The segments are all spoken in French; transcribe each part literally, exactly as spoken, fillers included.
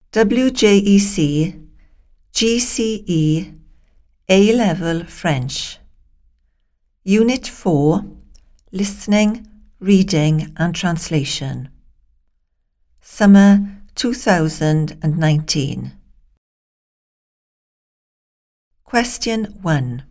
W J E C, G C E, A-Level French. Unit four, Listening, Reading and Translation. Summer two thousand nineteen. Question one.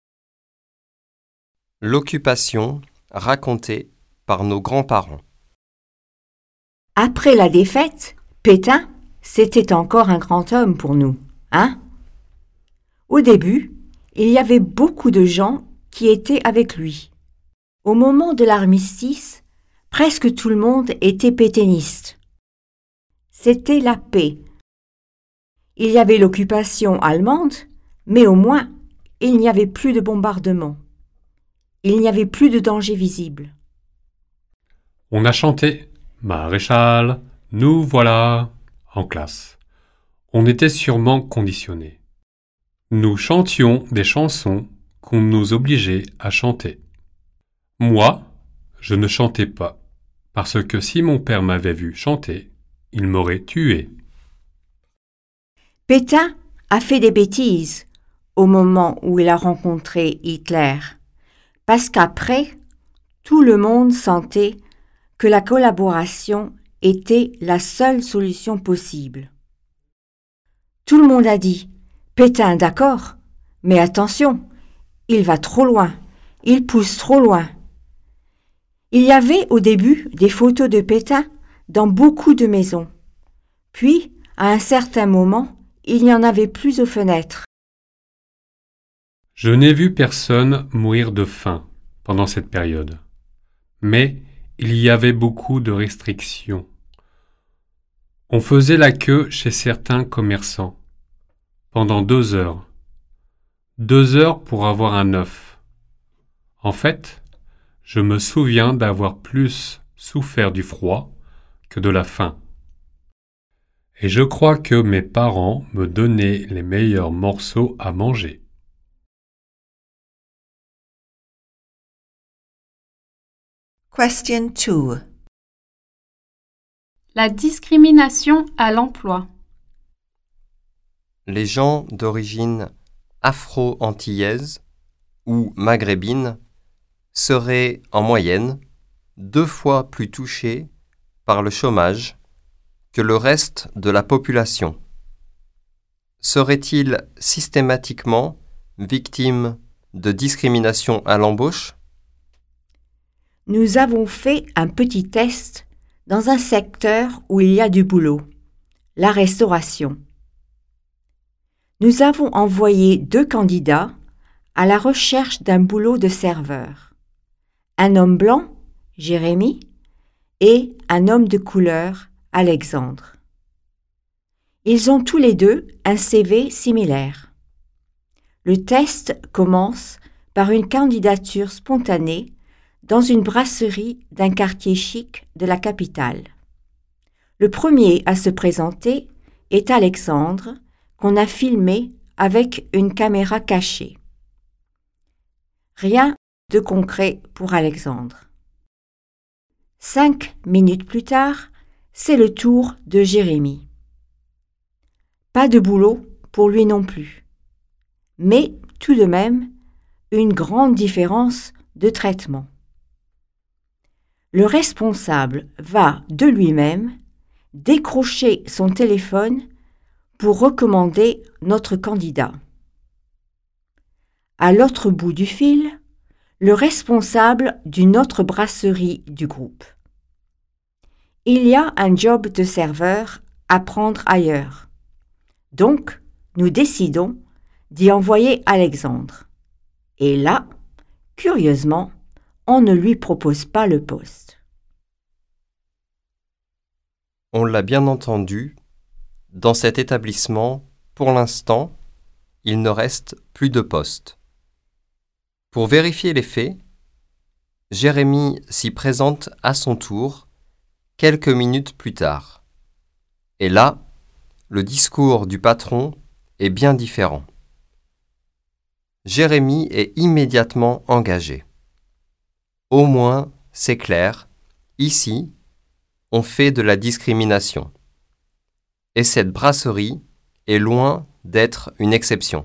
L'occupation racontée par nos grands-parents. Après la défaite, Pétain, c'était encore un grand homme pour nous, hein? Au début, il y avait beaucoup de gens qui étaient avec lui. Au moment de l'armistice, presque tout le monde était pétainiste. C'était la paix. Il y avait l'occupation allemande, mais au moins, il n'y avait plus de bombardements. Il n'y avait plus de danger visible. On a chanté « Maréchal, nous voilà » en classe. On était sûrement conditionnés. Nous chantions des chansons qu'on nous obligeait à chanter. Moi, je ne chantais pas, parce que si mon père m'avait vu chanter, il m'aurait tué. Pétain a fait des bêtises au moment où il a rencontré Hitler, parce qu'après, tout le monde sentait que la collaboration était la seule solution possible. Tout le monde a dit « Pétain, d'accord, mais attention, il va trop loin, il pousse trop loin ». Il y avait au début des photos de Pétain dans beaucoup de maisons. Puis, à un certain moment, il n'y en avait plus aux fenêtres. Je n'ai vu personne mourir de faim pendant cette période. Mais il y avait beaucoup de restrictions. On faisait la queue chez certains commerçants pendant deux heures. Deux heures pour avoir un œuf. En fait, je me souviens d'avoir plus souffert du froid que de la faim. Et je crois que mes parents me donnaient les meilleurs morceaux à manger. Question two. La discrimination à l'emploi. Les gens d'origine afro-antillaise ou maghrébine seraient en moyenne deux fois plus touchés par le chômage que le reste de la population. Seraient-ils systématiquement victimes de discrimination à l'embauche? Nous avons fait un petit test dans un secteur où il y a du boulot, la restauration. Nous avons envoyé deux candidats à la recherche d'un boulot de serveur. Un homme blanc, Jérémy, et un homme de couleur, Alexandre. Ils ont tous les deux un C V similaire. Le test commence par une candidature spontanée dans une brasserie d'un quartier chic de la capitale. Le premier à se présenter est Alexandre, qu'on a filmé avec une caméra cachée. Rien de concret pour Alexandre. Cinq minutes plus tard, c'est le tour de Jérémy. Pas de boulot pour lui non plus. Mais tout de même, une grande différence de traitement. Le responsable va de lui-même décrocher son téléphone pour recommander notre candidat. À l'autre bout du fil, le responsable d'une autre brasserie du groupe. Il y a un job de serveur à prendre ailleurs. Donc, nous décidons d'y envoyer Alexandre. Et là, curieusement, on ne lui propose pas le poste. On l'a bien entendu, dans cet établissement, pour l'instant, il ne reste plus de poste. Pour vérifier les faits, Jérémy s'y présente à son tour quelques minutes plus tard. Et là, le discours du patron est bien différent. Jérémy est immédiatement engagé. Au moins, c'est clair, ici, on fait de la discrimination. et cette brasserie est loin d'être une exception.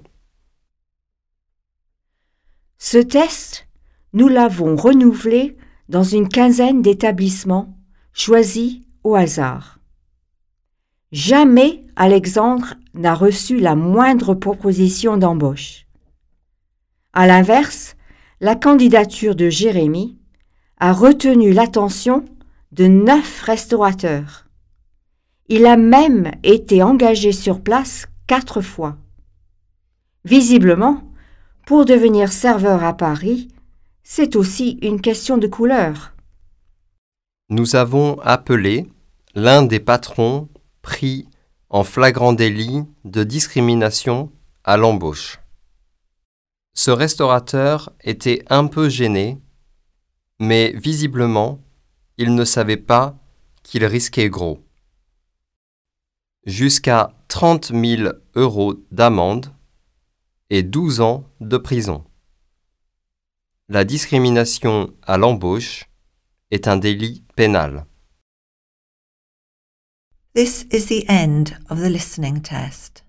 Ce test, nous l'avons renouvelé dans une quinzaine d'établissements choisis au hasard. Jamais Alexandre n'a reçu la moindre proposition d'embauche. À l'inverse, la candidature de Jérémy a retenu l'attention de neuf restaurateurs. Il a même été engagé sur place quatre fois. Visiblement, pour devenir serveur à Paris, c'est aussi une question de couleur. Nous avons appelé l'un des patrons pris en flagrant délit de discrimination à l'embauche. Ce restaurateur était un peu gêné, mais visiblement, il ne savait pas qu'il risquait gros. Jusqu'à trente mille euros d'amende et douze ans de prison. La discrimination à l'embauche est un délit pénal. This is the end of the listening test.